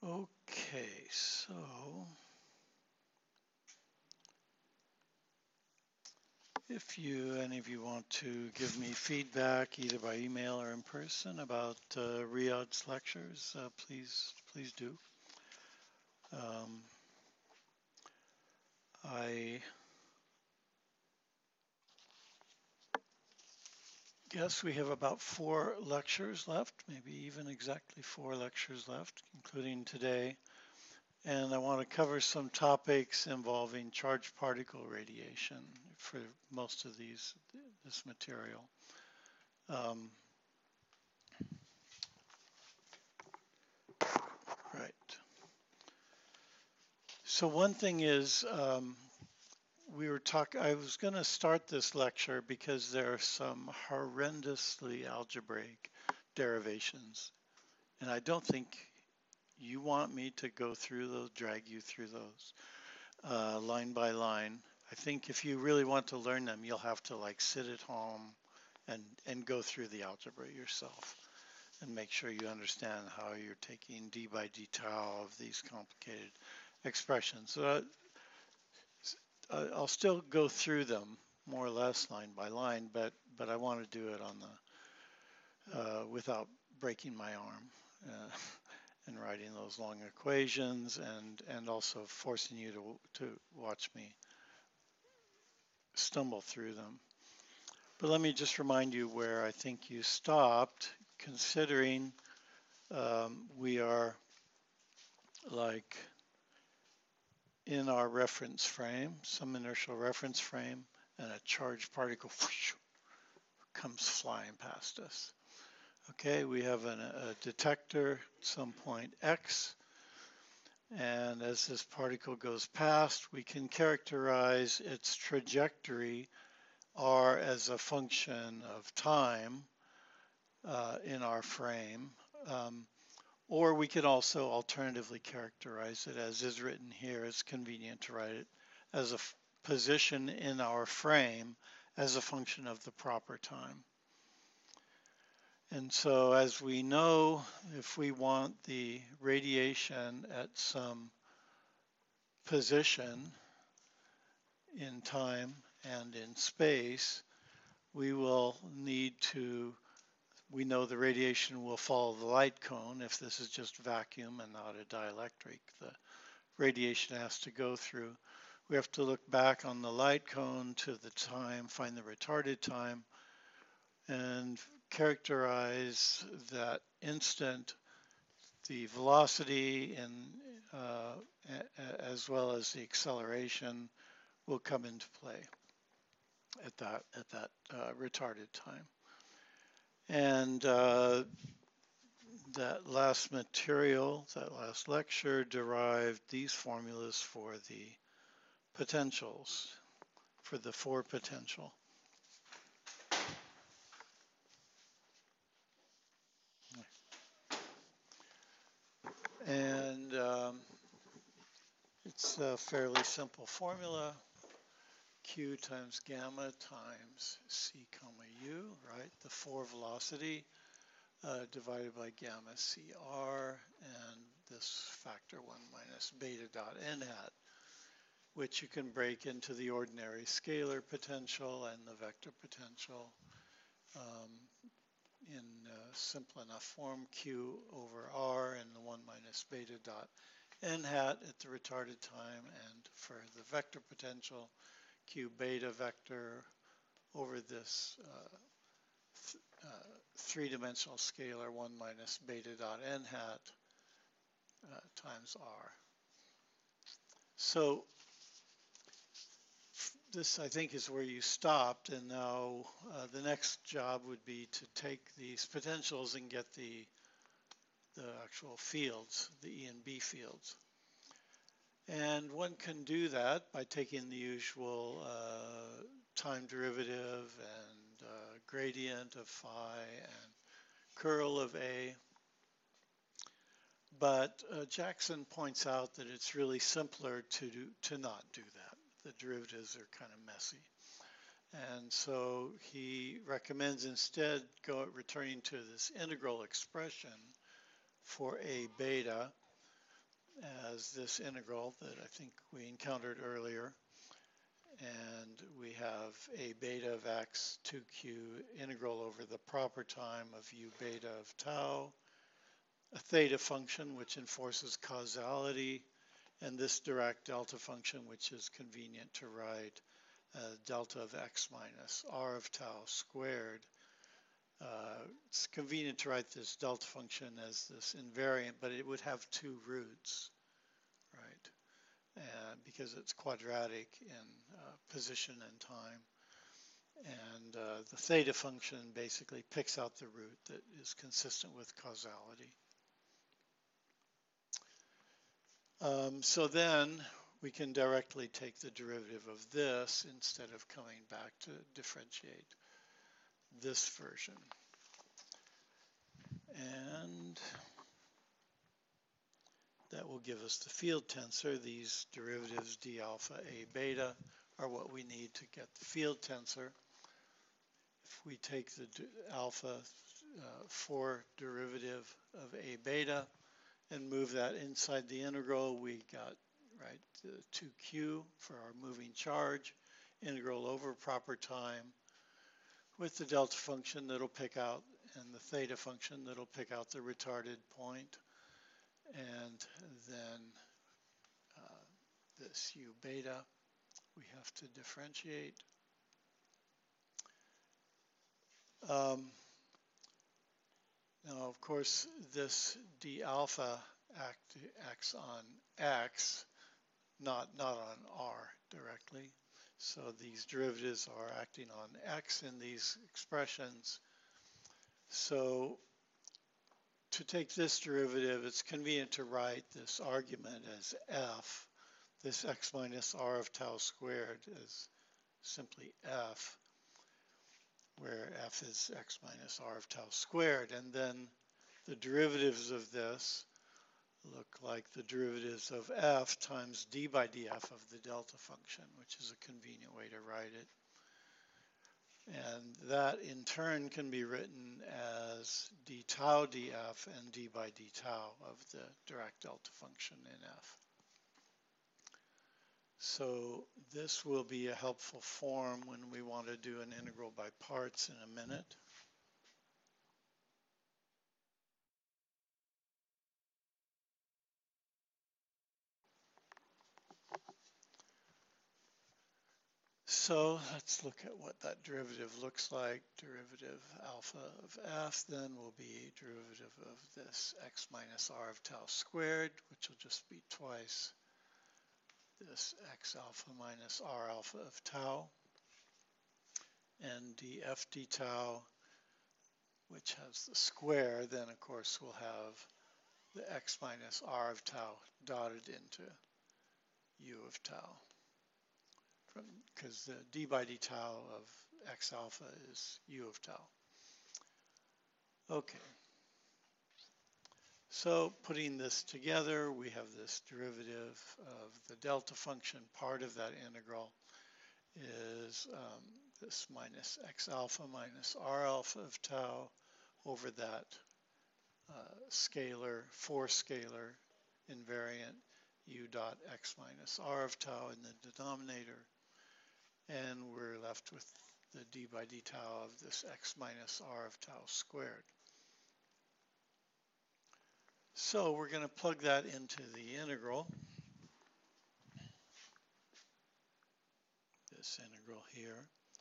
Okay, so if any of you want to give me feedback either by email or in person about Riyadh's lectures, please do. Um, I guess we have about 4 lectures left, maybe even exactly 4 lectures left, including today. And I want to cover some topics involving charged particle radiation for most of this material. Um, right. So one thing is, I was going to start this lecture because there are some horrendously algebraic derivations. And I don't think you want me to go through those, drag you through those line by line. I think if you really want to learn them, you'll have to like sit at home and go through the algebra yourself and make sure you understand how you're taking d by d tau of these complicated expressions. So I'll still go through them more or less line by line, but I want to do it on the without breaking my arm and writing those long equations and also forcing you to watch me stumble through them. But let me just remind you where I think you stopped, considering we are like in our reference frame, some inertial reference frame, and a charged particle comes flying past us. Okay, we have a detector at some point x, and as this particle goes past, we can characterize its trajectory r as a function of time in our frame. Or we could also alternatively characterize it, as is written here. It's convenient to write it as a position in our frame as a function of the proper time. And so as we know, if we want the radiation at some position in time and in space, we will need to, we know the radiation will follow the light cone. If this is just vacuum and not a dielectric, the radiation has to go through. We have to look back on the light cone to the time, find the retarded time, and characterize that instant. The velocity and as well as the acceleration will come into play at that retarded time. And that last lecture derived these formulas for the potentials, for the 4 potential. And it's a fairly simple formula. Q times gamma times c comma u, right? The 4 velocity divided by gamma CR, and this factor 1 minus beta dot n hat, which you can break into the ordinary scalar potential and the vector potential in simple enough form, Q over R and the 1 minus beta dot n hat at the retarded time, and for the vector potential, Q beta vector over this 3-dimensional scalar 1 minus beta dot n hat times R. So this, I think, is where you stopped, and now the next job would be to take these potentials and get the actual fields, the E and B fields. And one can do that by taking the usual time derivative and gradient of phi and curl of A. But Jackson points out that it's really simpler to not do that. The derivatives are kind of messy. And so he recommends instead returning to this integral expression for A beta, as this integral that I think we encountered earlier. And we have a beta of x 2q integral over the proper time of u beta of tau, a theta function which enforces causality, and this Dirac delta function which is convenient to write delta of x minus r of tau squared. It's convenient to write this delta function as this invariant, but it would have two roots, right? And because it's quadratic in position and time. And the theta function basically picks out the root that is consistent with causality. So then we can directly take the derivative of this instead of coming back to differentiate this version. And that will give us the field tensor. These derivatives d alpha a beta are what we need to get the field tensor. If we take the alpha 4 derivative of a beta and move that inside the integral, we got right the 2q for our moving charge, integral over proper time with the delta function that'll pick out and the theta function that'll pick out the retarded point, and then this u beta we have to differentiate. Now, of course, this d alpha acts on x, not on r directly. So these derivatives are acting on x in these expressions. So to take this derivative, it's convenient to write this argument as f. This x minus r of tau squared is simply f, where f is x minus r of tau squared. And then the derivatives of this look like the derivatives of f times d by df of the delta function, which is a convenient way to write it. And that in turn can be written as d tau df and d by d tau of the Dirac delta function in f. So this will be a helpful form when we want to do an integral by parts in a minute. So let's look at what that derivative looks like. Derivative alpha of f then will be derivative of this x minus r of tau squared, which will just be twice this x alpha minus r alpha of tau, and df d tau, which has the square, then of course we'll have the x minus r of tau dotted into u of tau, because the d by d tau of x alpha is u of tau. Okay. So putting this together, we have this derivative of the delta function. Part of that integral is this minus x alpha minus r alpha of tau over that scalar, 4-scalar invariant u dot x minus r of tau in the denominator. And we're left with the d by d tau of this x minus r of tau squared. So we're going to plug that into the integral. This integral here.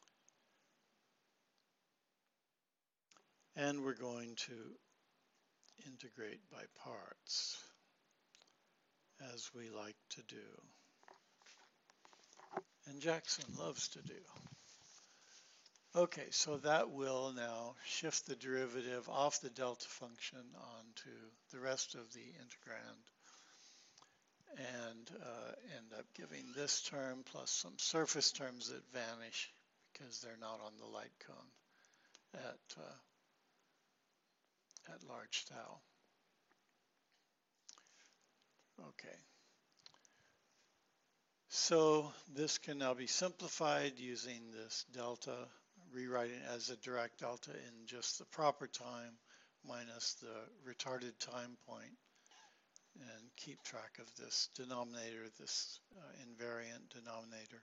And we're going to integrate by parts, as we like to do. And Jackson loves to do. Okay, so that will now shift the derivative off the delta function onto the rest of the integrand and end up giving this term plus some surface terms that vanish because they're not on the light cone at large tau. Okay. So this can now be simplified using this delta, rewriting it as a Dirac delta in just the proper time minus the retarded time point, and keep track of this denominator, this invariant denominator.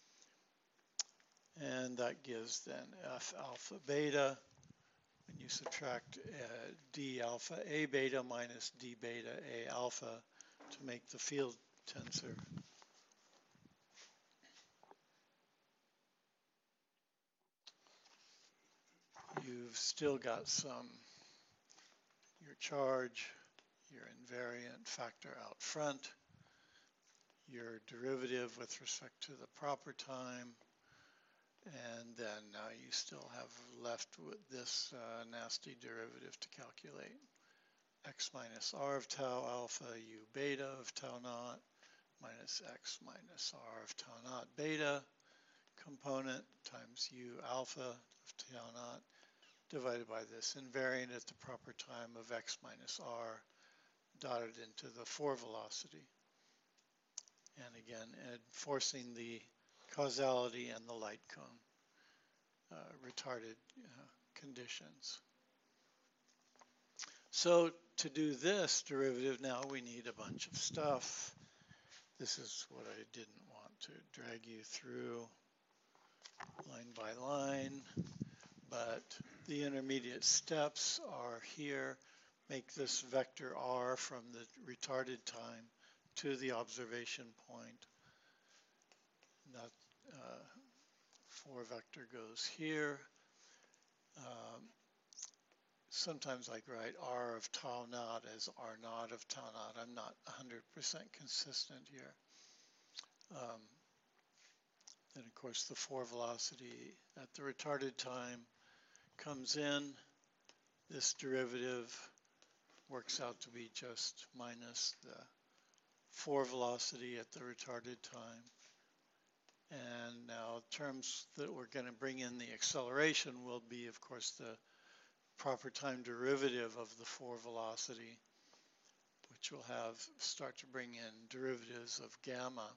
And that gives then f alpha beta, when you subtract d alpha a beta minus d beta a alpha to make the field tensor. You've still got your charge, your invariant factor out front, your derivative with respect to the proper time, and then now you still have left with this nasty derivative to calculate. X minus r of tau alpha u beta of tau naught minus x minus r of tau naught beta component times u alpha of tau naught divided by this invariant at the proper time of x minus r dotted into the 4 velocity. And again, enforcing the causality and the light cone retarded conditions. So to do this derivative now we need a bunch of stuff. This is what I didn't want to drag you through line by line, but the intermediate steps are here. Make this vector r from the retarded time to the observation point. That 4 vector goes here. Sometimes I write r of tau naught as r naught of tau naught. I'm not 100% consistent here. Then of course the 4 velocity at the retarded time comes in. This derivative works out to be just minus the 4 velocity at the retarded time. And now terms that we're going to bring in the acceleration will be, of course, the proper time derivative of the 4 velocity, which will start to bring in derivatives of gamma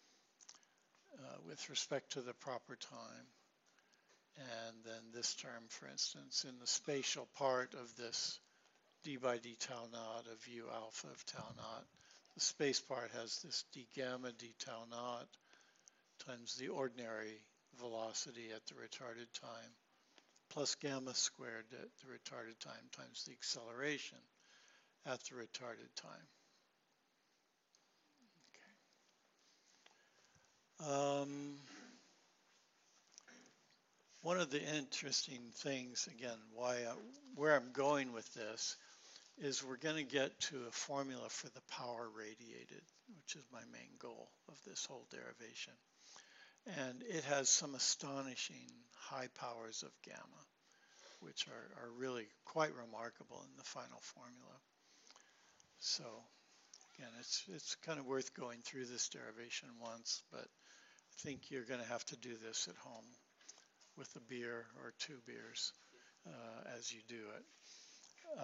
with respect to the proper time. And then this term, for instance, in the spatial part of this d by d tau naught of u alpha of tau naught, the space part has this d gamma d tau naught times the ordinary velocity at the retarded time plus gamma squared at the retarded time times the acceleration at the retarded time. Okay. One of the interesting things, again, where I'm going with this is we're going to get to a formula for the power radiated, which is my main goal of this whole derivation. And it has some astonishing high powers of gamma, which are really quite remarkable in the final formula. So again, it's kind of worth going through this derivation once, but I think you're going to have to do this at home with a beer or 2 beers as you do it.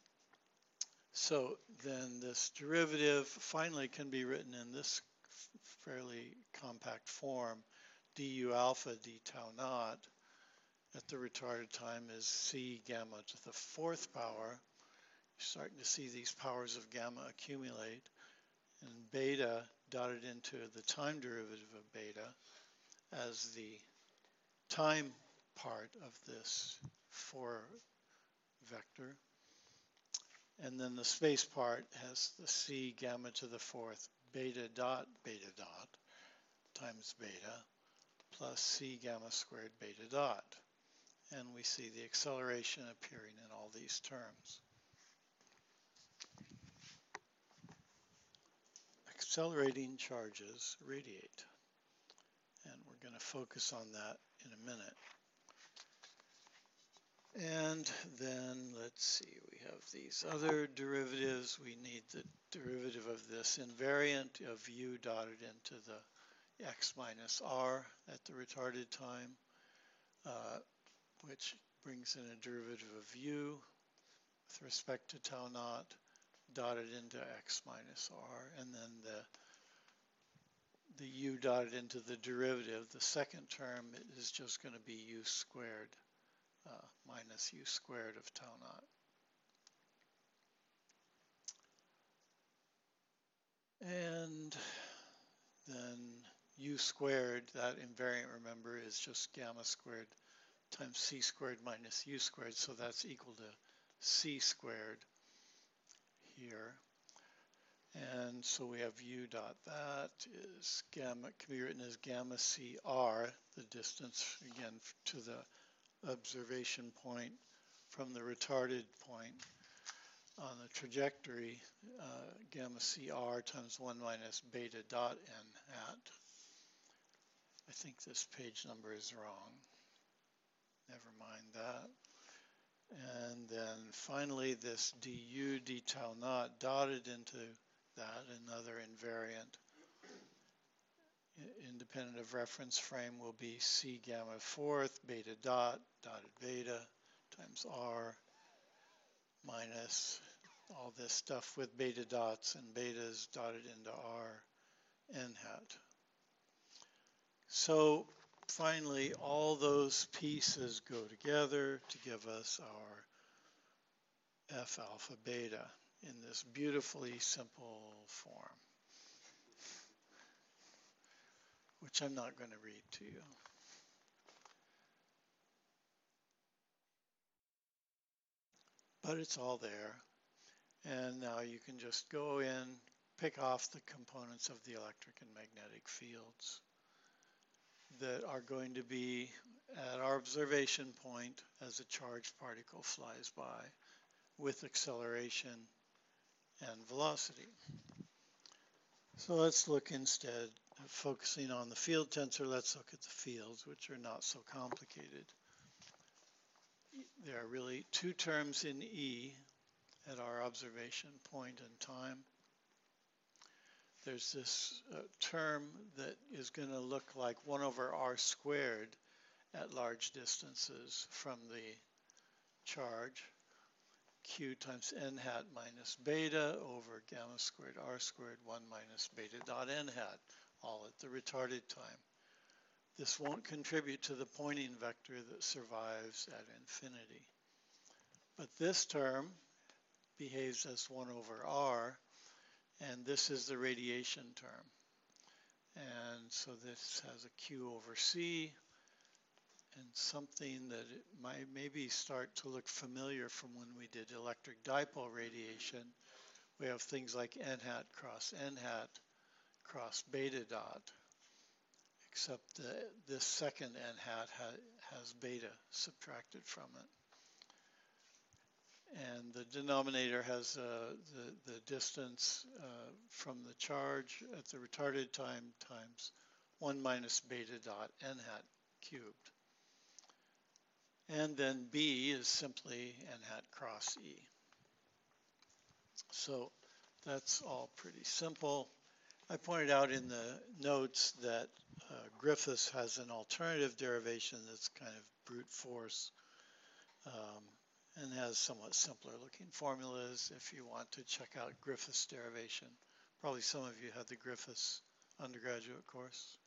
So then this derivative finally can be written in this fairly compact form. du alpha d tau naught at the retarded time is c gamma to the 4th power. You're starting to see these powers of gamma accumulate, and beta dotted into the time derivative of beta as the time part of this 4 vector. And then the space part has the c gamma to the 4th beta dot times beta plus c gamma squared beta dot. And we see the acceleration appearing in all these terms. Accelerating charges radiate. And we're going to focus on that in a minute. And then let's see, we have these other derivatives. We need the derivative of this invariant of u dotted into the x minus r at the retarded time, which brings in a derivative of u with respect to tau naught dotted into x minus r, and then the u dotted into the derivative. The second term is just going to be u squared minus u squared of tau naught. And then u squared, that invariant, remember, is just gamma squared times c squared minus u squared, so that's equal to c squared here. And so we have u dot that is gamma, can be written as gamma cr, the distance, again, to the observation point from the retarded point on the trajectory, gamma cr times 1 minus beta dot n hat. I think this page number is wrong. Never mind that. And then finally this du d tau naught dotted into that, another invariant. Independent of reference frame will be c gamma fourth beta dot dotted beta times r minus all this stuff with beta dots and betas dotted into r n hat. So finally, all those pieces go together to give us our f alpha beta in this beautifully simple form, which I'm not going to read to you. But it's all there. And now you can just go in, pick off the components of the electric and magnetic fields that are going to be at our observation point as a charged particle flies by with acceleration and velocity. So let's look instead, focusing on the field tensor, let's look at the fields, which are not so complicated. There are really two terms in E at our observation point in time. There's this term that is going to look like 1 over r squared at large distances from the charge, q times n hat minus beta over gamma squared r squared 1 minus beta dot n hat, all at the retarded time. This won't contribute to the Poynting vector that survives at infinity. But this term behaves as 1 over r, and this is the radiation term. And so this has a q over c, and something that it might maybe start to look familiar from when we did electric dipole radiation. We have things like n hat cross beta dot, except this second n hat has beta subtracted from it. And the denominator has the distance from the charge at the retarded time times 1 minus beta dot n hat cubed. And then B is simply n hat cross E. So that's all pretty simple. I pointed out in the notes that Griffiths has an alternative derivation that's kind of brute force. And has somewhat simpler looking formulas if you want to check out Griffiths derivation. Probably some of you had the Griffiths undergraduate course.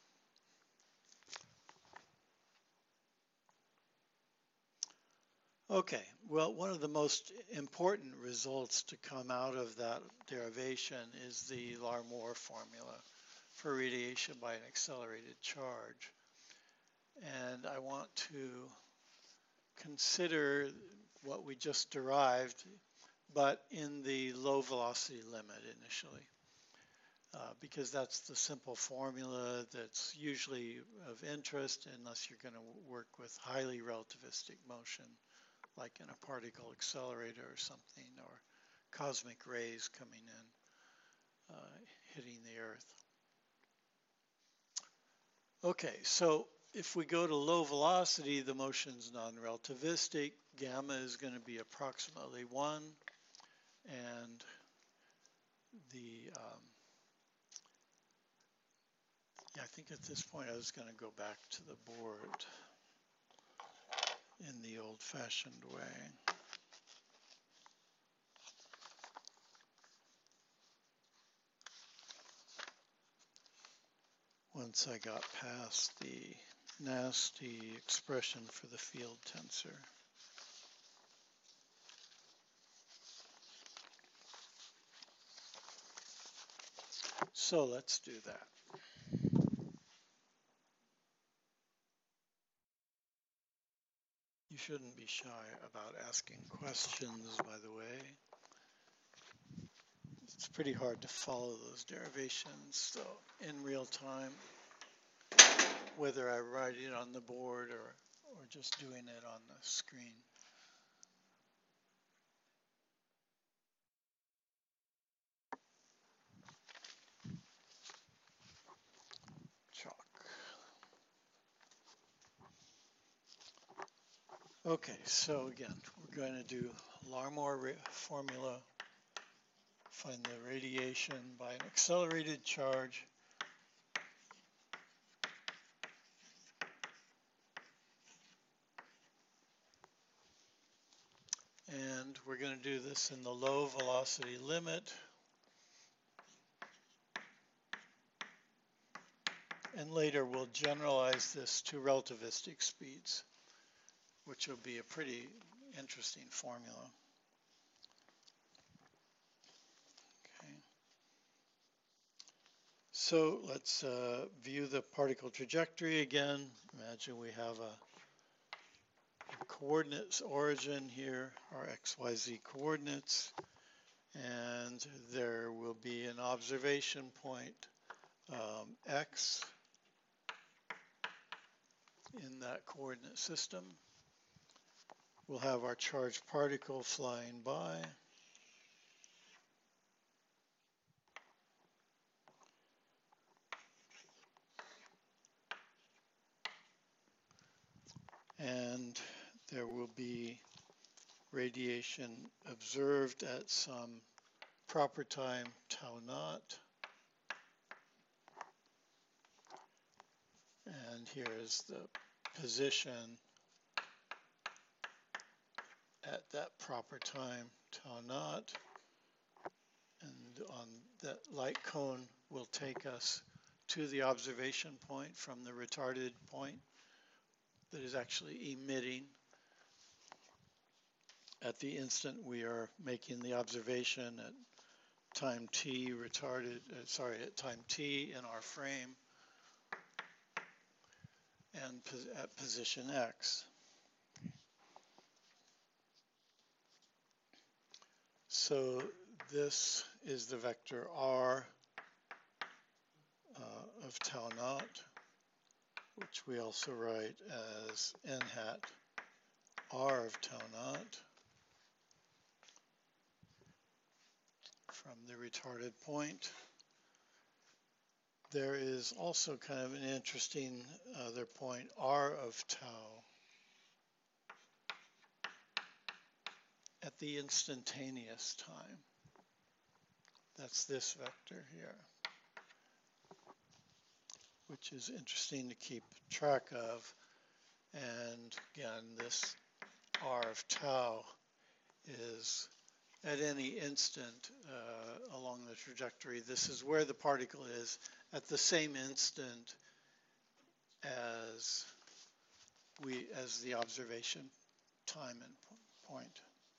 Okay, well, one of the most important results to come out of that derivation is the Larmor formula for radiation by an accelerated charge. And I want to consider what we just derived, but in the low velocity limit initially, because that's the simple formula that's usually of interest unless you're going to work with highly relativistic motion, like in a particle accelerator or something, or cosmic rays coming in, hitting the Earth. Okay, so if we go to low velocity, the motion's non-relativistic. Gamma is going to be approximately 1, and I think at this point I was going to go back to the board in the old-fashioned way. Once I got past the nasty expression for the field tensor. So let's do that. You shouldn't be shy about asking questions, by the way. It's pretty hard to follow those derivations in real time, whether I write it on the board or just doing it on the screen. Chalk. Okay, so again, we're going to do Larmor formula, find the radiation by an accelerated charge. And we're going to do this in the low velocity limit. And later we'll generalize this to relativistic speeds, which will be a pretty interesting formula. Okay. So let's view the particle trajectory again. Imagine we have a coordinates origin here, our XYZ coordinates, and there will be an observation point X in that coordinate system. We'll have our charged particle flying by. And there will be radiation observed at some proper time tau naught. And here is the position at that proper time tau naught. And on that light cone will take us to the observation point from the retarded point that is actually emitting at the instant we are making the observation at time t retarded, at time t in our frame and at position x. So this is the vector r of tau naught, which we also write as n hat r of tau naught from the retarded point. There is also kind of an interesting other point, r of tau, at the instantaneous time. That's this vector here, which is interesting to keep track of. And again, this r of tau is at any instant along the trajectory. This is where the particle is at the same instant as the observation time and point.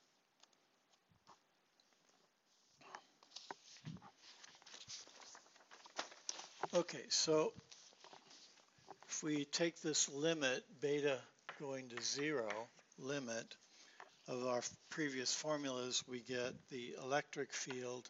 Okay, so if we take this limit, beta going to 0 limit of our previous formulas, we get the electric field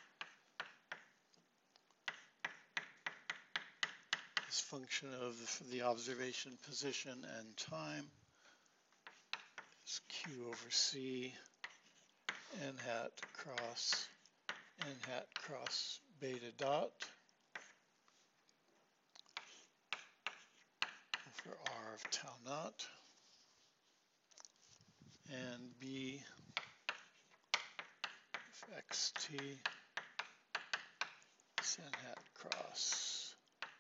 as function of the observation position and time. It's Q over C n hat cross beta dot over r of tau naught, and B of xt is n hat cross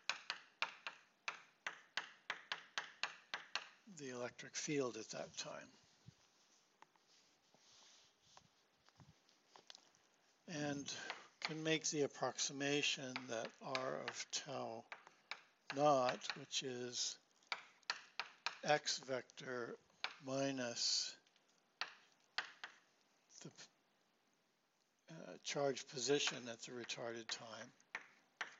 the electric field at that time. And can make the approximation that r of tau naught, which is x vector minus the charge position at the retarded time,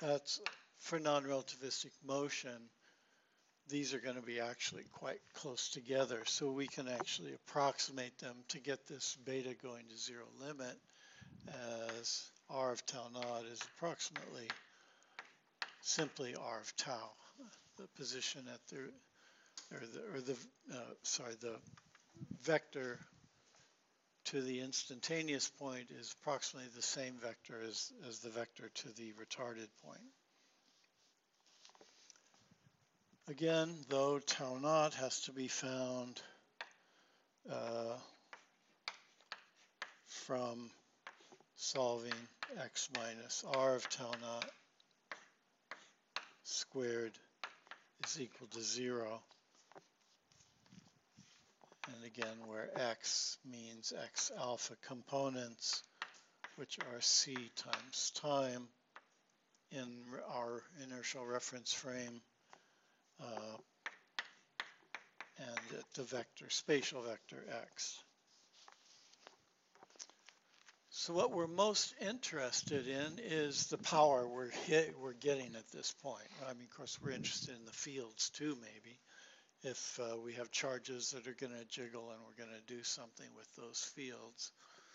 That's for non-relativistic motion. These are going to be actually quite close together, so we can actually approximate them to get this beta going to zero limit as r of tau naught is approximately simply r of tau. The position at the vector to the instantaneous point is approximately the same vector as the vector to the retarded point. Again, though, tau naught has to be found from solving x minus r of tau naught squared is equal to 0. And again, where x means x alpha components, which are c times time in our inertial reference frame, and at the vector, spatial vector x. So what we're most interested in is the power we're getting at this point. I mean, of course, we're interested in the fields too, maybe, if we have charges that are going to jiggle and we're going to do something with those fields.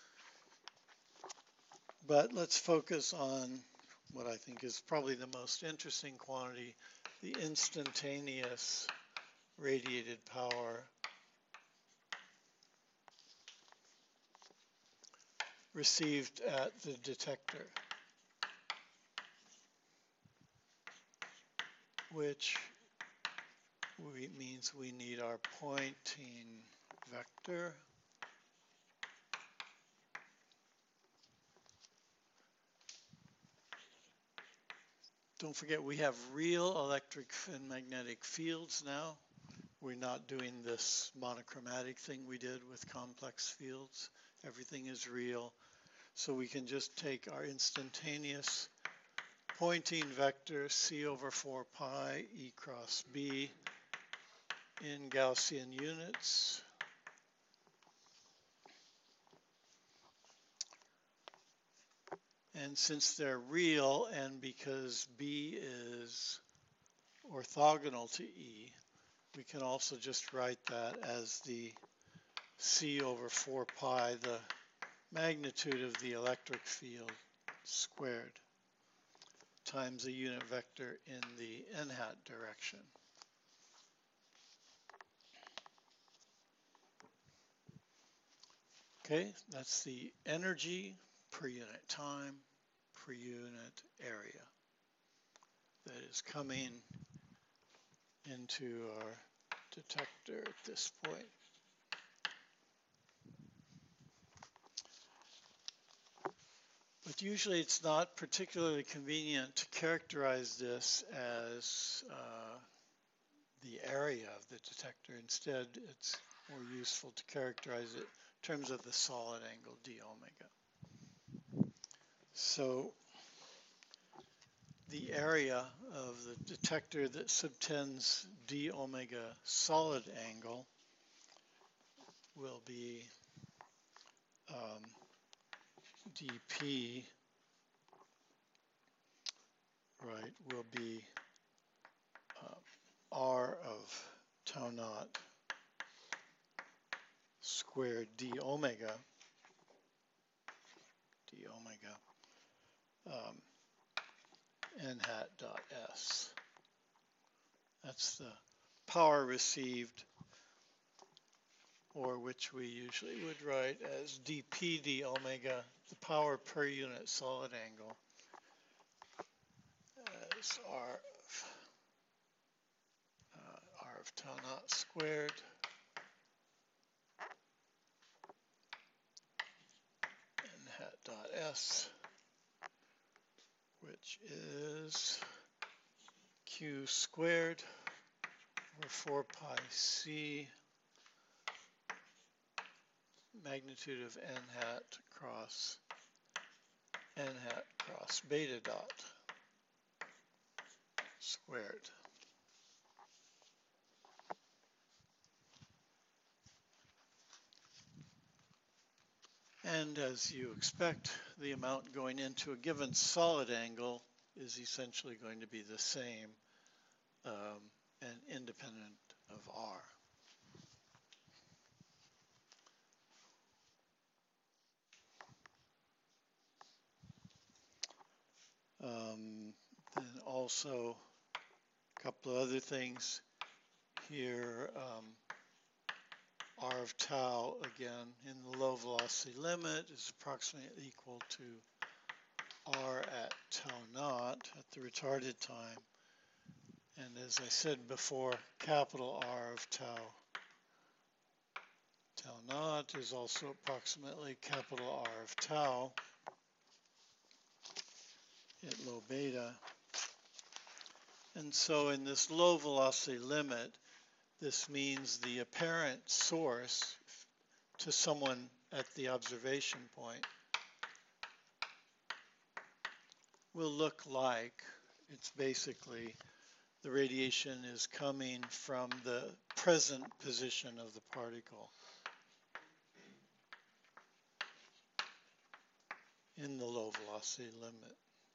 But let's focus on what I think is probably the most interesting quantity, the instantaneous radiated power received at the detector, which means we need our pointing vector. Don't forget, we have real electric and magnetic fields now. We're not doing this monochromatic thing we did with complex fields. Everything is real. So we can just take our instantaneous pointing vector c over 4 pi e cross b in Gaussian units. And since they're real, and because b is orthogonal to e, we can also just write that as the c over 4 pi, the magnitude of the electric field squared, times a unit vector in the n hat direction. Okay, that's the energy per unit time per unit area that is coming into our detector at this point. But usually it's not particularly convenient to characterize this as the area of the detector. Instead, it's more useful to characterize it in terms of the solid angle d omega. So the area of the detector that subtends d omega solid angle will be dp, right, will be r of tau naught squared d omega n hat dot s. That's the power received, or which we usually would write as dp d omega, the power per unit solid angle, as r of tau naught squared n hat dot s, which is q squared over 4 pi c magnitude of n hat cross beta dot squared. And as you expect, the amount going into a given solid angle is essentially going to be the same and independent of R. Then also a couple of other things here. R of tau, again, in the low velocity limit is approximately equal to R at tau naught at the retarded time. And as I said before, capital R of tau naught is also approximately capital R of tau at low beta. And so in this low velocity limit, this means the apparent source to someone at the observation point will look like it's basically the radiation is coming from the present position of the particle in the low velocity limit.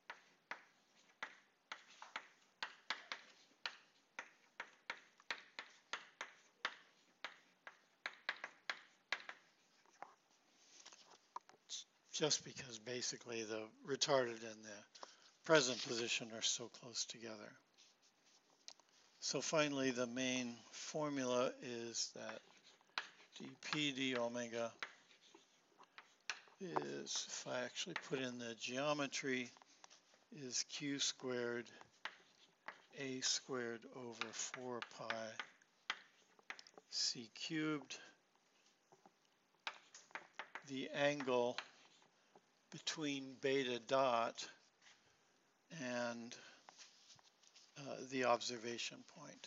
Just because basically the retarded and the present position are so close together. So finally, the main formula is that dp d omega is, if I actually put in the geometry, is q squared a squared over 4 pi c cubed. The angle between beta dot and the observation point.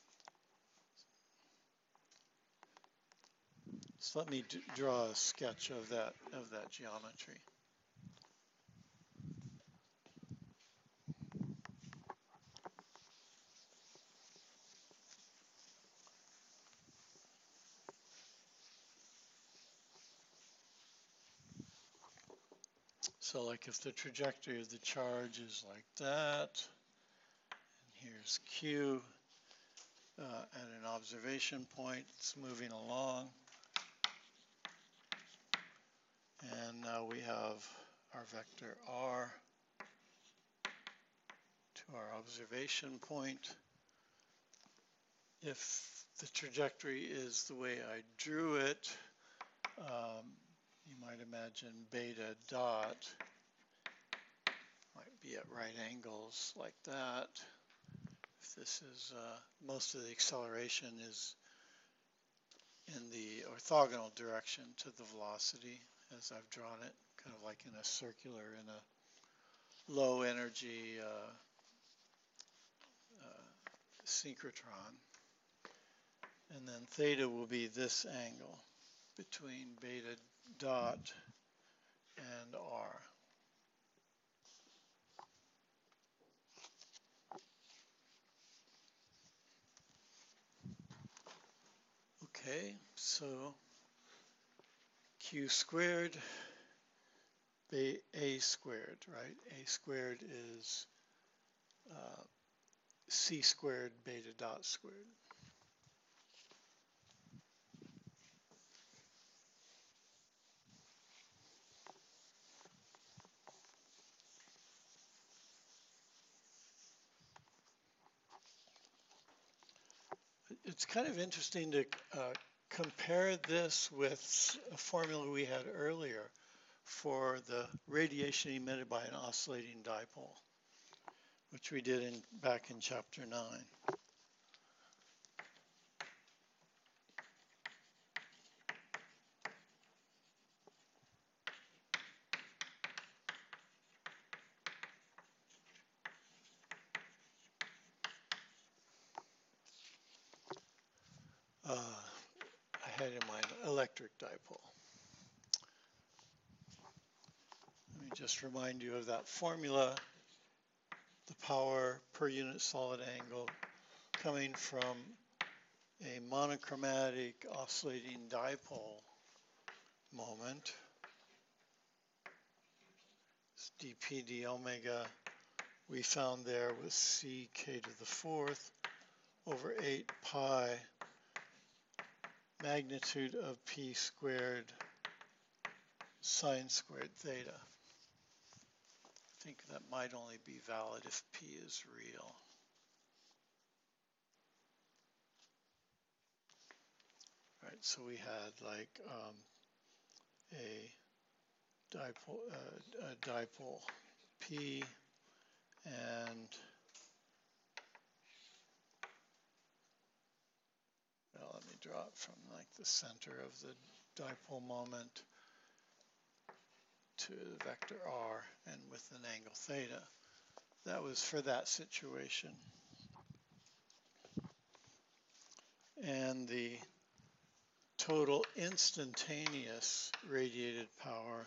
So let me draw a sketch of that geometry. So like if the trajectory of the charge is like that, and here's Q at an observation point, it's moving along. And now we have our vector R to our observation point. If the trajectory is the way I drew it, you might imagine beta dot might be at right angles like that. If this is, most of the acceleration is in the orthogonal direction to the velocity as I've drawn it, kind of like in a circular, in a low energy synchrotron. And then theta will be this angle between beta dot and R. Okay, so Q squared, A squared, right? A squared is C squared beta dot squared. It's kind of interesting to compare this with a formula we had earlier for the radiation emitted by an oscillating dipole, which we did back in chapter 9. I had in mind electric dipole. Let me just remind you of that formula. The power per unit solid angle coming from a monochromatic oscillating dipole moment is dp d omega we found there was ck to the fourth over 8 pi magnitude of p squared sine squared theta. I think that might only be valid if p is real. Right, so we had like a dipole p, and well, let me draw it from like the center of the dipole moment to the vector r, and with an angle theta. That was for that situation. And the total instantaneous radiated power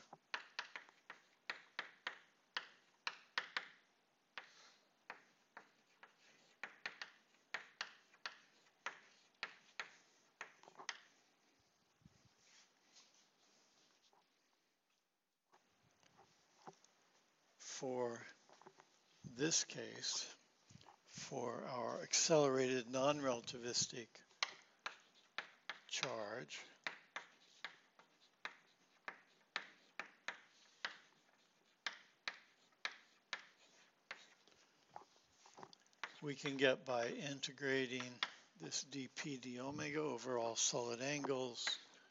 for this case, for our accelerated non-relativistic charge, we can get by integrating this dp d omega over all solid angles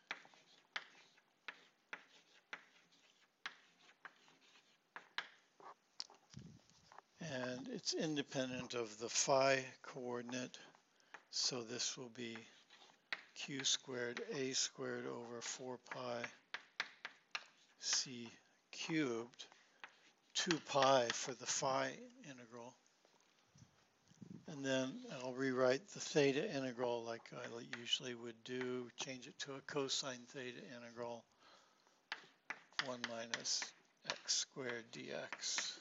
and it's independent of the phi coordinate, so this will be q squared a squared over 4 pi c cubed, 2 pi for the phi integral, and then I'll rewrite the theta integral like I usually would do, change it to a cosine theta integral, 1 minus x squared dx,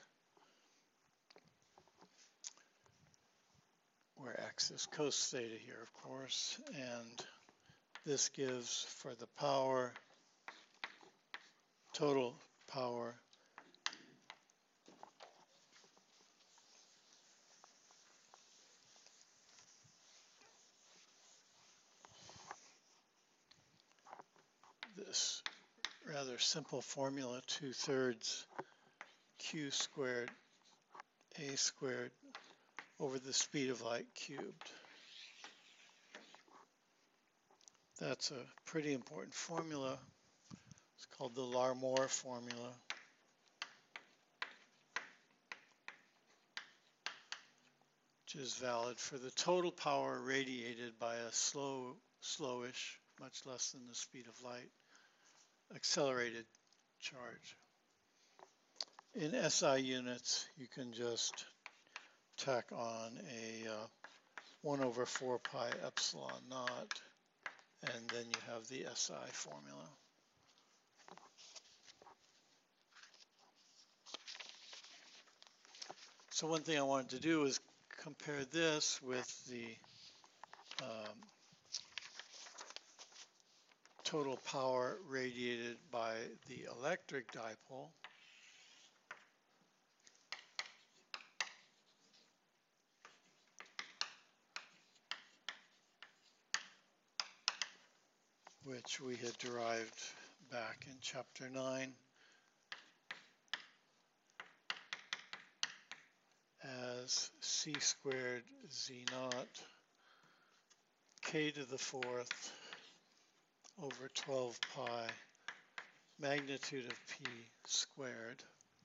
where x is cos theta here, of course, and this gives for the power, total power, this rather simple formula, 2/3 q squared a squared over the speed of light cubed. That's a pretty important formula. It's called the Larmor formula. Which is valid for the total power radiated by a slowish, much less than the speed of light, accelerated charge. In SI units, you can just tack on a 1 over 4 pi epsilon naught, and then you have the SI formula. So one thing I wanted to do is compare this with the total power radiated by the electric dipole. Which we had derived back in chapter 9 as c squared z naught k to the fourth over 12 pi magnitude of p squared,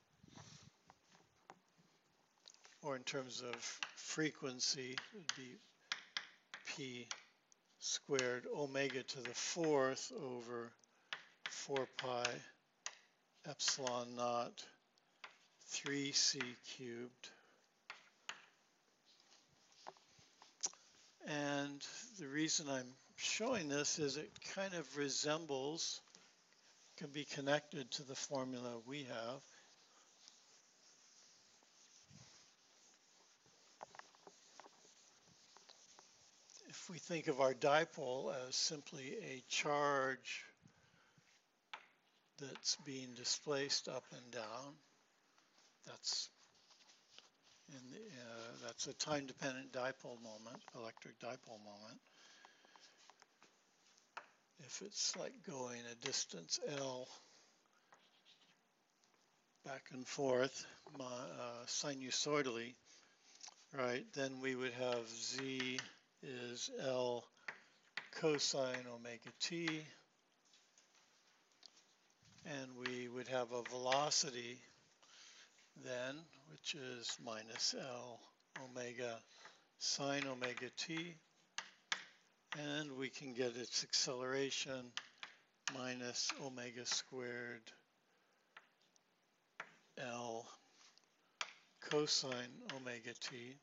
or in terms of frequency, it would be p squared omega to the fourth over 4 pi epsilon naught 3c cubed. And the reason I'm showing this is it kind of resembles, can be connected to the formula we have. If we think of our dipole as simply a charge that's being displaced up and down, that's That's a time-dependent dipole moment, electric dipole moment. If it's like going a distance L back and forth sinusoidally, right, then we would have Z is L cosine omega t, and we would have a velocity then, which is minus L omega sine omega t, and we can get its acceleration minus omega squared L cosine omega t,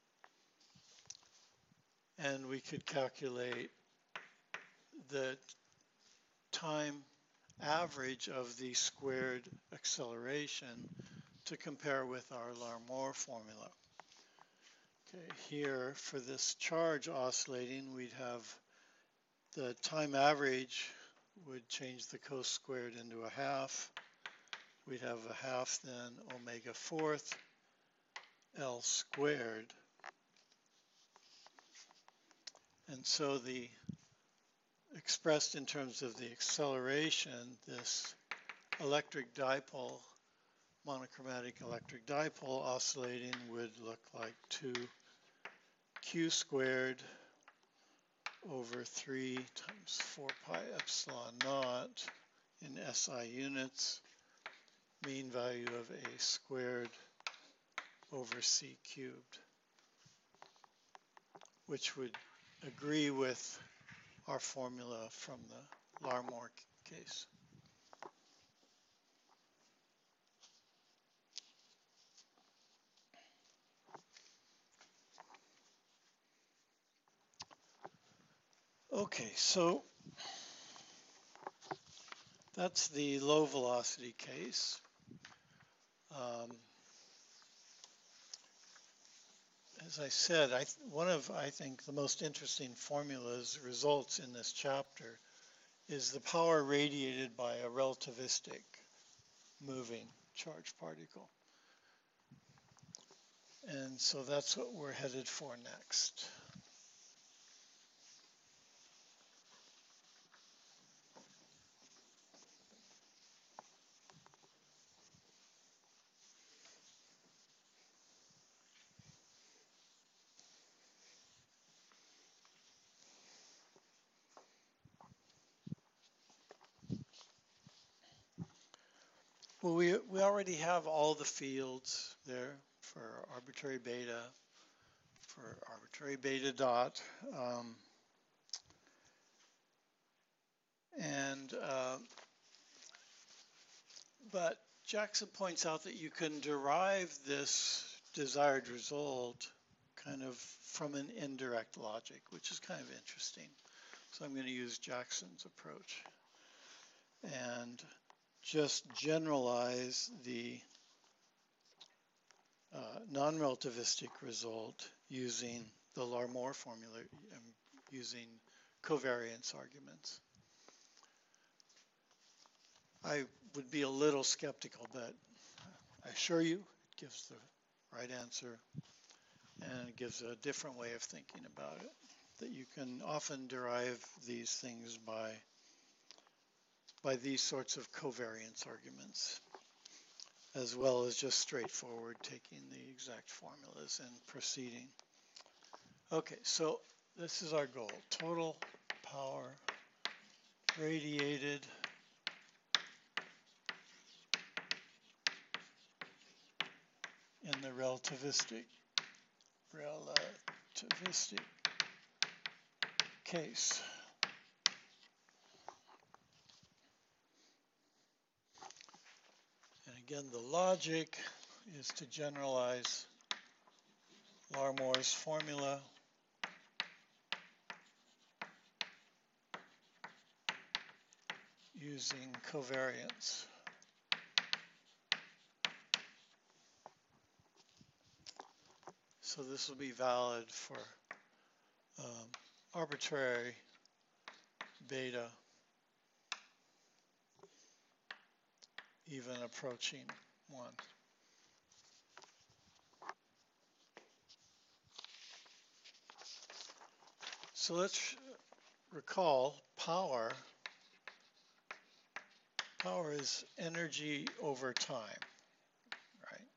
and we could calculate the time average of the squared acceleration to compare with our Larmor formula. Okay, here for this charge oscillating, we'd have the time average would change the cos squared into a half. We'd have a half then omega fourth L squared. And so the expressed in terms of the acceleration, this electric dipole, monochromatic electric dipole oscillating would look like 2q squared over 3 times 4 pi epsilon naught in SI units, mean value of a squared over c cubed, which would agree with our formula from the Larmor case. Okay, so that's the low velocity case. As I said, one of, I think, the most interesting formulas results in this chapter is the power radiated by a relativistic moving charged particle. And so that's what we're headed for next. Well, we already have all the fields there for arbitrary beta, for arbitrary beta dot. But Jackson points out that you can derive this desired result kind of from an indirect logic, which is kind of interesting. So I'm going to use Jackson's approach and just generalize the non-relativistic result using the Larmor formula, using covariance arguments. I would be a little skeptical, but I assure you it gives the right answer, and it gives a different way of thinking about it, that you can often derive these things by these sorts of covariance arguments, as well as just straightforward taking the exact formulas and proceeding. Okay, so this is our goal. Total power radiated in the relativistic case. And again, the logic is to generalize Larmor's formula using covariance. So this will be valid for arbitrary beta even approaching 1. So let's recall power. Power is energy over time, right?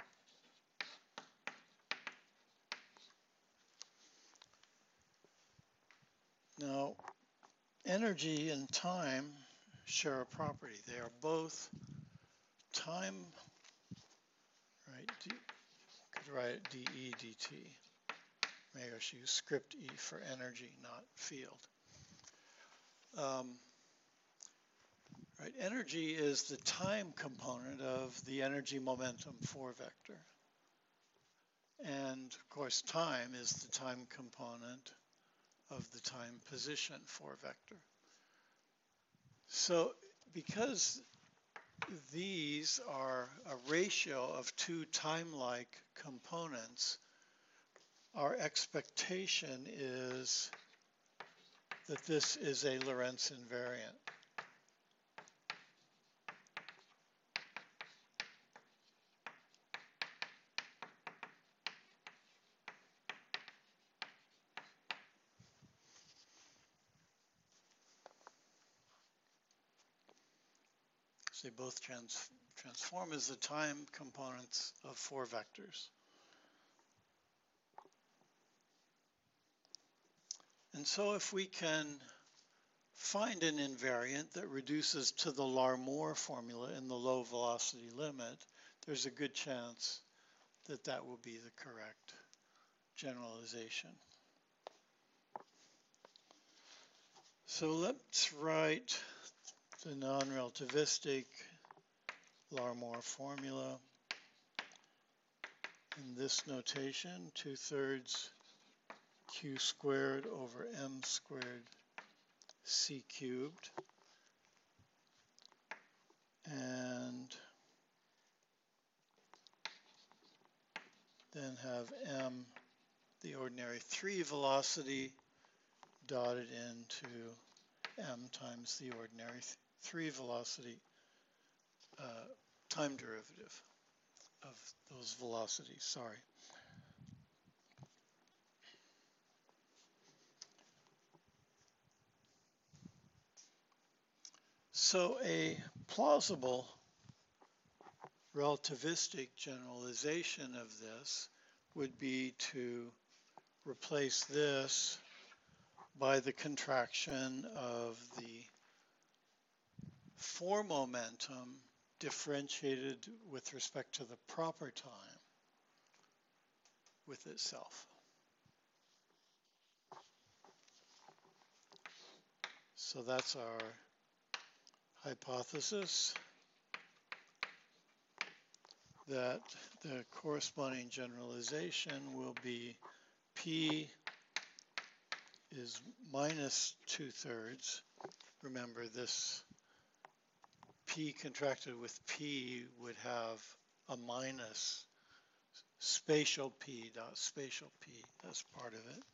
Now, energy and time share a property. They are both time, right? Could write it dE dt. Maybe I should use script E for energy, not field. Right, energy is the time component of the energy momentum 4 vector. And of course, time is the time component of the time position 4 vector. So because these are a ratio of two time-like components, our expectation is that this is a Lorentz invariant. So they both transform as the time components of 4 vectors. And so if we can find an invariant that reduces to the Larmor formula in the low velocity limit, there's a good chance that that will be the correct generalization. So let's write the non-relativistic Larmor formula in this notation: 2/3 q squared over m squared c cubed, and then have m, the ordinary 3 velocity, dotted into m times the ordinary 3 velocity time derivative of those velocities, sorry. So a plausible relativistic generalization of this would be to replace this by the contraction of the 4 momentum differentiated with respect to the proper time with itself. So that's our hypothesis, that the corresponding generalization will be P is minus 2/3. Remember, this P contracted with P would have a minus spatial P dot spatial P as part of it.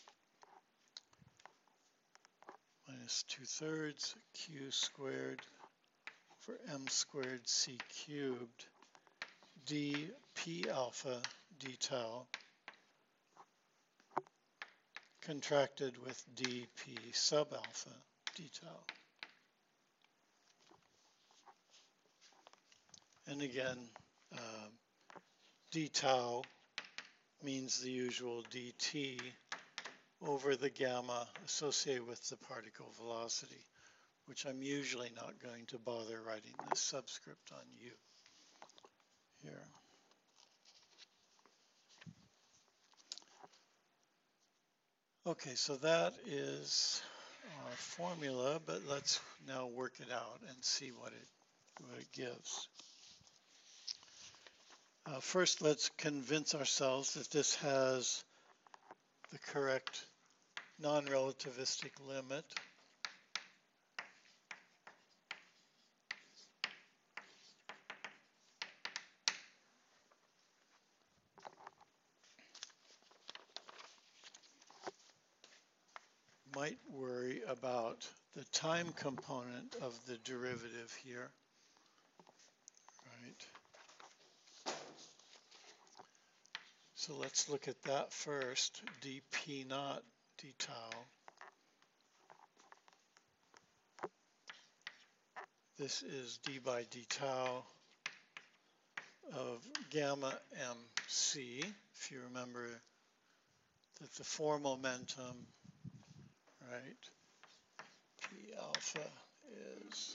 Minus 2/3 q squared for m squared c cubed d p alpha d tau contracted with dp sub alpha d tau. And again, d tau means the usual dt over the gamma associated with the particle velocity, which I'm usually not going to bother writing the subscript on u here. Okay, so that is our formula, but let's now work it out and see what it gives. First, let's convince ourselves that this has the correct non-relativistic limit. Might worry about the time component of the derivative here, right? So let's look at that first. dp naught d tau. This is d by d tau of gamma mc. If you remember that the 4 momentum, right, p alpha is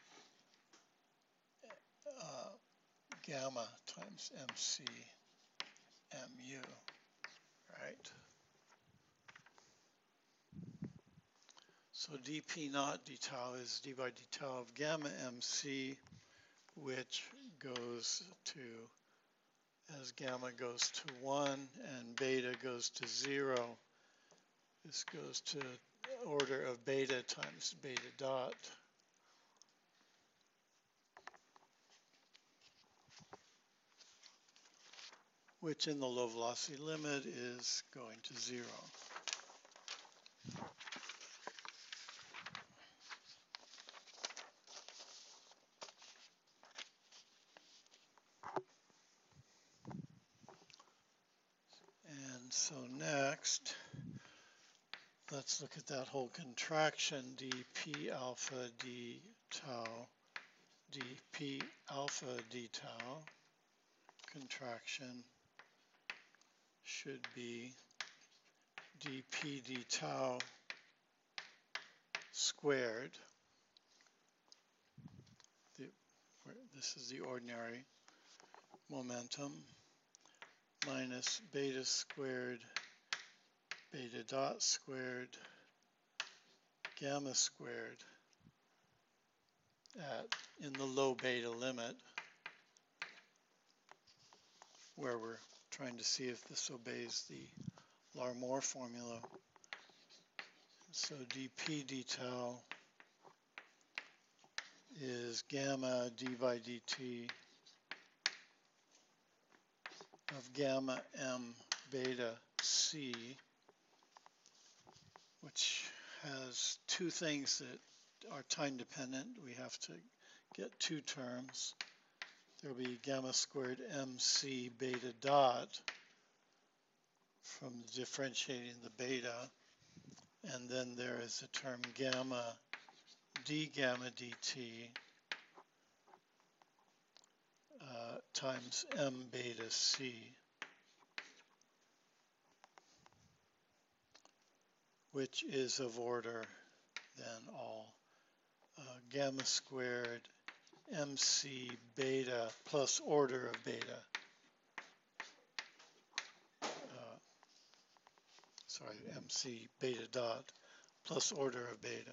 gamma times mc mu, right? So dp naught d tau is d by d tau of gamma mc, which goes to, as gamma goes to 1 and beta goes to 0, this goes to order of beta times beta dot. Which in the low velocity limit is going to 0. And so next, let's look at that whole contraction, dp alpha d tau, dp alpha d tau contraction should be dp d tau squared. This is the ordinary momentum minus beta squared, beta dot squared, gamma squared in the low beta limit, where we're trying to see if this obeys the Larmor formula. So dp d tau is gamma d by dt of gamma m beta c, which has two things that are time dependent. We have to get two terms. There will be gamma squared mc beta dot from differentiating the beta, and then there is the term gamma d gamma dt times m beta c, which is of order then all gamma squared mc beta plus order of beta. Sorry, mc beta dot plus order of beta.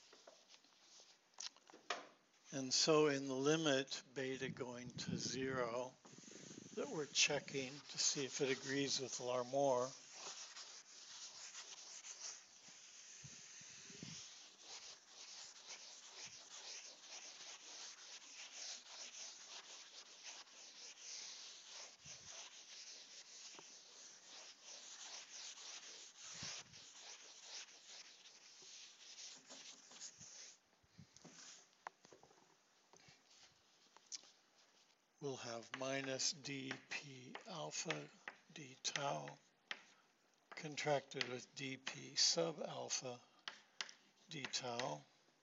And so in the limit beta going to 0 that we're checking to see if it agrees with Larmor, we'll have minus dp alpha d tau contracted with dp sub alpha d tau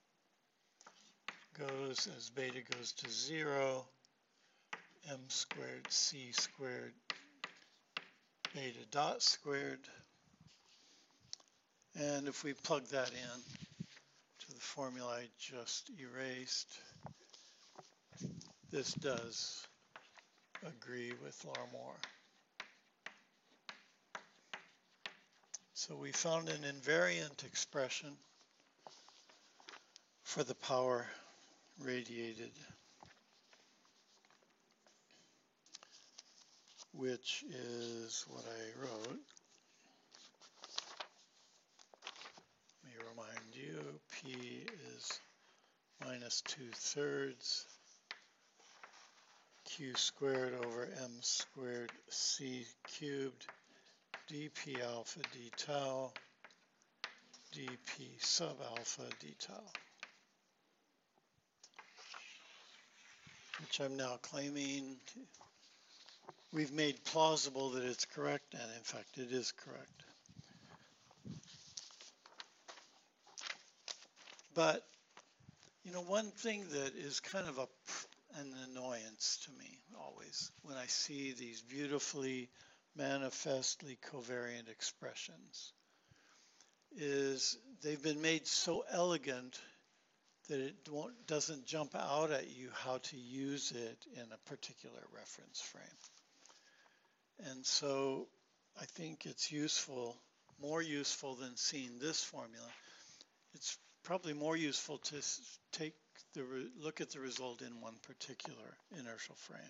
goes, as beta goes to 0, m squared c squared beta dot squared. And if we plug that in to the formula I just erased, this does agree with Larmor. So we found an invariant expression for the power radiated, which is what I wrote. Let me remind you, P is minus 2/3 Q squared over M squared C cubed dP alpha d tau dP sub alpha d tau, which I'm now claiming we've made plausible that it's correct, and in fact it is correct. But, you know, one thing that is kind of an annoyance to me always when I see these beautifully manifestly covariant expressions is they've been made so elegant that it doesn't jump out at you how to use it in a particular reference frame. And so I think it's useful, more useful than seeing this formula. It's probably more useful to take look at the result in one particular inertial frame.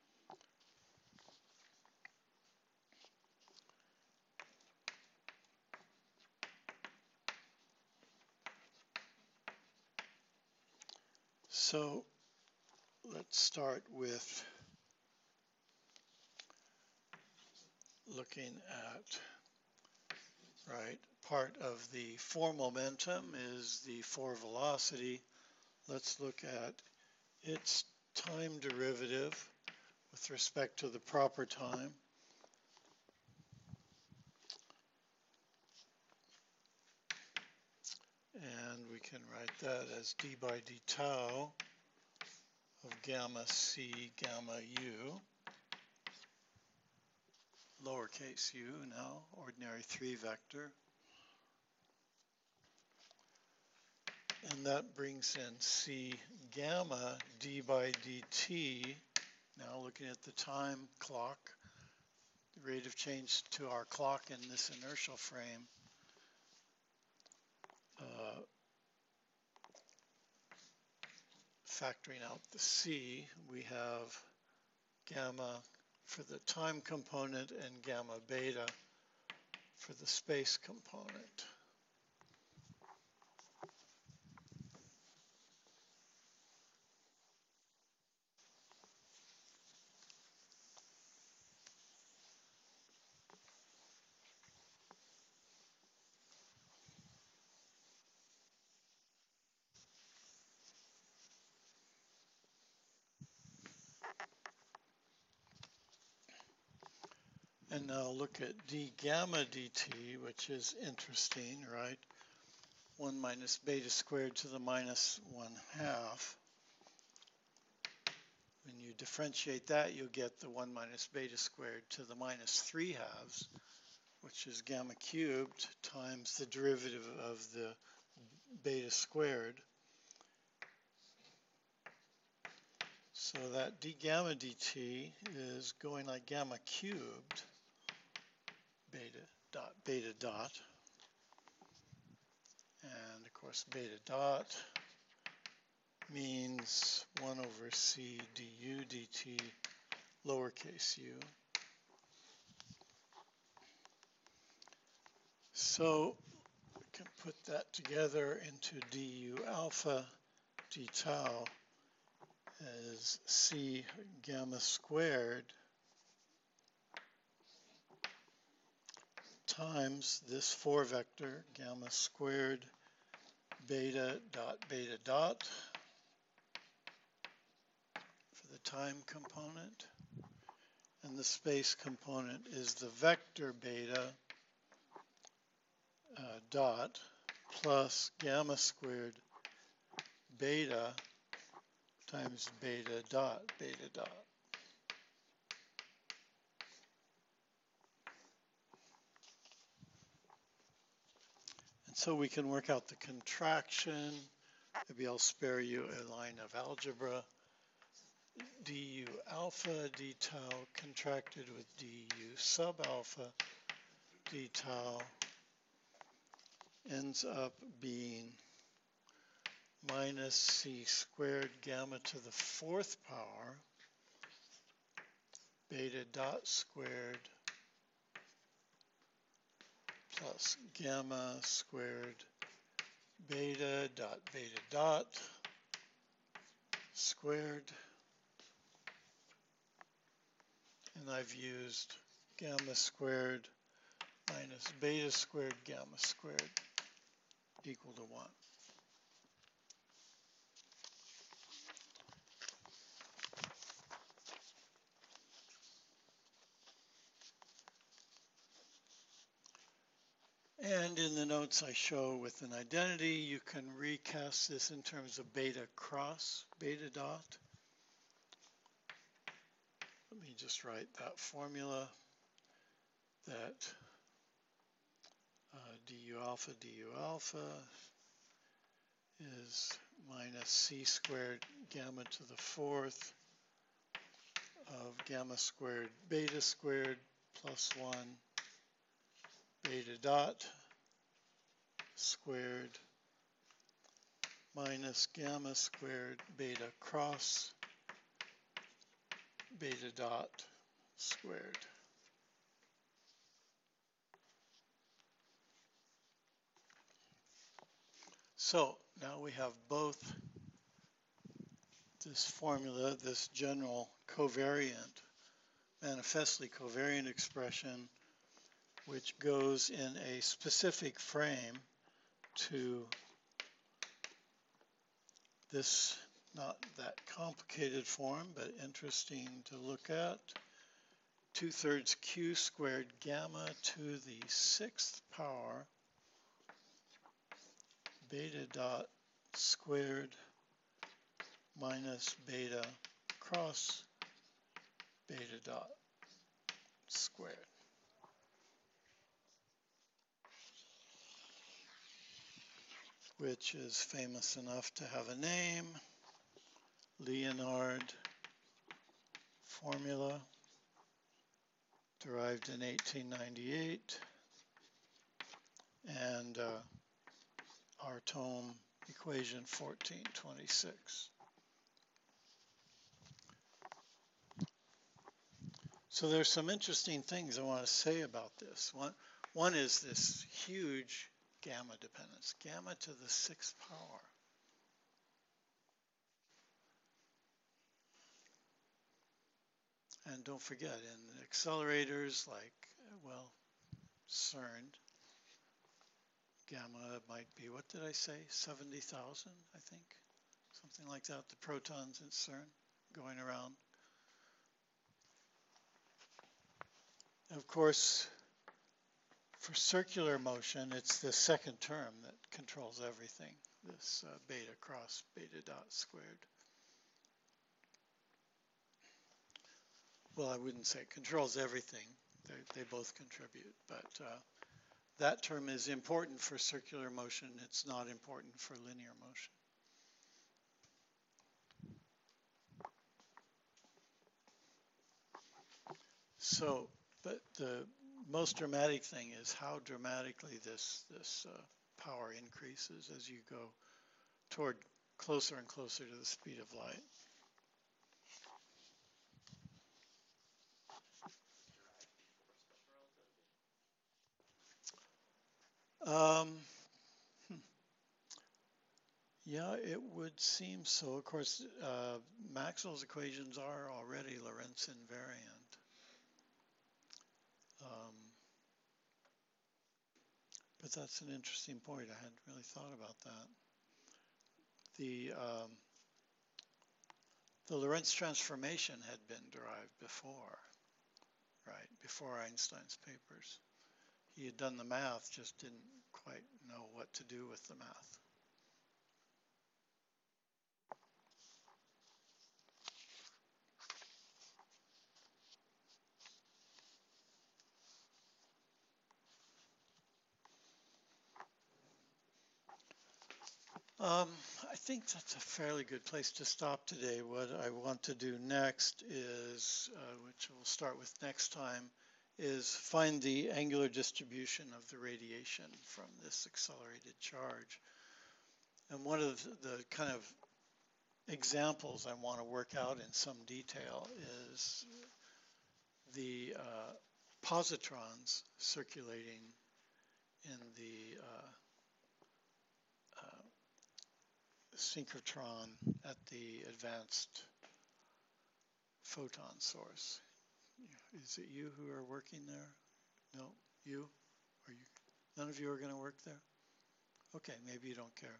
So let's start with looking at, right, part of the four momentum is the four velocity. Let's look at its time derivative with respect to the proper time. And we can write that as d by d tau of gamma c gamma u, lowercase u now, ordinary 3 vector. And that brings in c gamma d by dt. Now looking at the time clock, the rate of change to our clock in this inertial frame, factoring out the c, we have gamma for the time component and gamma beta for the space component. And now look at d gamma dt, which is interesting, right? 1 minus beta squared to the minus 1/2. When you differentiate that, you'll get the 1 minus beta squared to the minus 3/2, which is gamma cubed times the derivative of the beta squared. So that d gamma dt is going like gamma cubed beta dot. And of course beta dot means 1 over c du dt lowercase u. So we can put that together into du alpha d tau as c gamma squared times this 4 vector gamma squared beta dot for the time component, and the space component is the vector beta dot plus gamma squared beta times beta dot. And so we can work out the contraction. Maybe I'll spare you a line of algebra. Du alpha d tau contracted with du sub alpha d tau ends up being minus c squared gamma to the 4th power beta dot squared plus gamma squared beta dot squared. And I've used gamma squared minus beta squared gamma squared equal to 1. And in the notes I show with an identity, you can recast this in terms of beta cross, beta dot. Let me just write that formula that du alpha is minus c squared gamma to the fourth of gamma squared beta squared plus 1 beta dot squared minus gamma squared beta cross beta dot squared. So now we have both this formula, this general covariant, manifestly covariant expression, which goes in a specific frame to this not that complicated form, but interesting to look at. 2/3 q squared gamma to the 6th power beta dot squared minus beta cross beta dot squared. Which is famous enough to have a name, Leonard formula, derived in 1898, and Artome equation 1426. So there's some interesting things I want to say about this. One is this huge gamma dependence, gamma to the 6th power. And don't forget, in accelerators like, well, CERN, gamma might be, what did I say, 70,000, I think? Something like that, the protons in CERN going around. Of course, for circular motion, it's the second term that controls everything, this beta cross beta dot squared. Well, I wouldn't say it controls everything. They both contribute, but that term is important for circular motion. It's not important for linear motion. So, but the most dramatic thing is how dramatically this power increases as you go toward closer and closer to the speed of light. Yeah, it would seem so. Of course, Maxwell's equations are already Lorentz invariant. But that's an interesting point. I hadn't really thought about that. The Lorentz transformation had been derived before, right? Before Einstein's papers. He had done the math, just didn't quite know what to do with the math. I think that's a fairly good place to stop today. What I want to do next is, which we'll start with next time, is find the angular distribution of the radiation from this accelerated charge. And one of the kind of examples I want to work out in some detail is the positrons circulating in the synchrotron at the advanced photon source. Is it you who are working there? No, you? Are you? None of you are going to work there? Okay, maybe you don't care.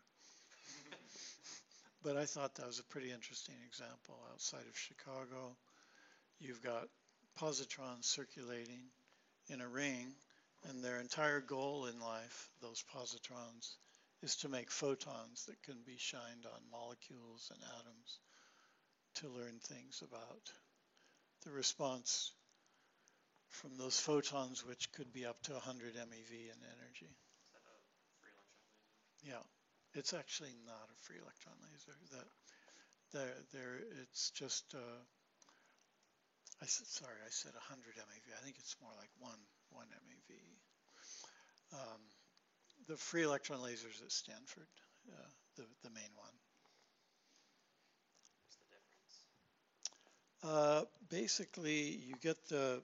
But I thought that was a pretty interesting example. Outside of Chicago, you've got positrons circulating in a ring, And their entire goal in life, those positrons, is to make photons that can be shined on molecules and atoms to learn things about the response from those photons, which could be up to 100 MeV in energy. Is that a free electron laser? Yeah, it's actually not a free electron laser. It's just, I said 100 MeV. I think it's more like one MeV. The free electron lasers at Stanford, the main one. What's the difference? Basically, you get the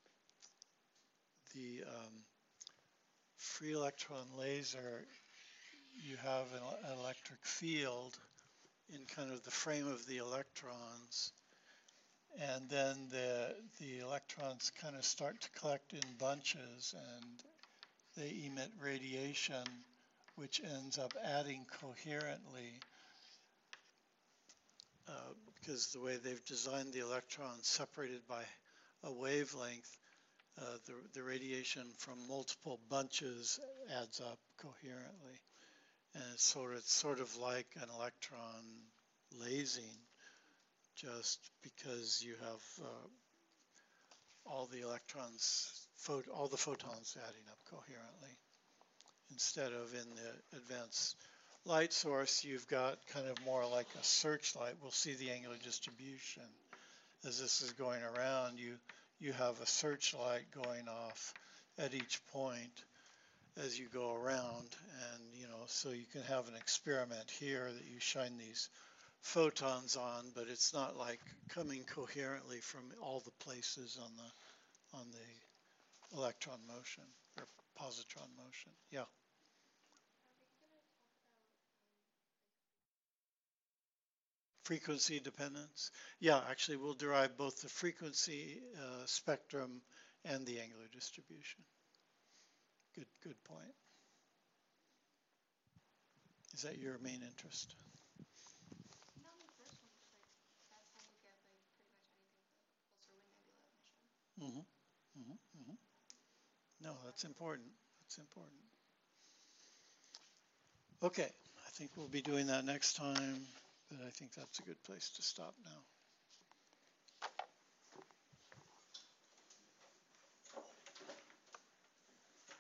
free electron laser. You have an electric field in kind of the frame of the electrons, and then the electrons kind of start to collect in bunches, and they emit radiation, which ends up adding coherently. Because the way they've designed the electrons separated by a wavelength, the radiation from multiple bunches adds up coherently. And it's sort of like an electron lasing, just because you have all the electrons, all the photons adding up coherently. Instead of in the advanced light source, you've got kind of more like a searchlight. We'll see the angular distribution. As this is going around, you have a searchlight going off at each point as you go around, and so you can have an experiment here that you shine these photons on, but it's not like coming coherently from all the places on the electron motion or positron motion. Yeah. Frequency dependence. Yeah, actually we'll derive both the frequency spectrum and the angular distribution. Good point. Is that your main interest? Not the first one, because that's how you get pretty much anything for the Pulsar Wind Nebula mission. No, that's important. That's important. Okay, I think we'll be doing that next time, but I think that's a good place to stop now.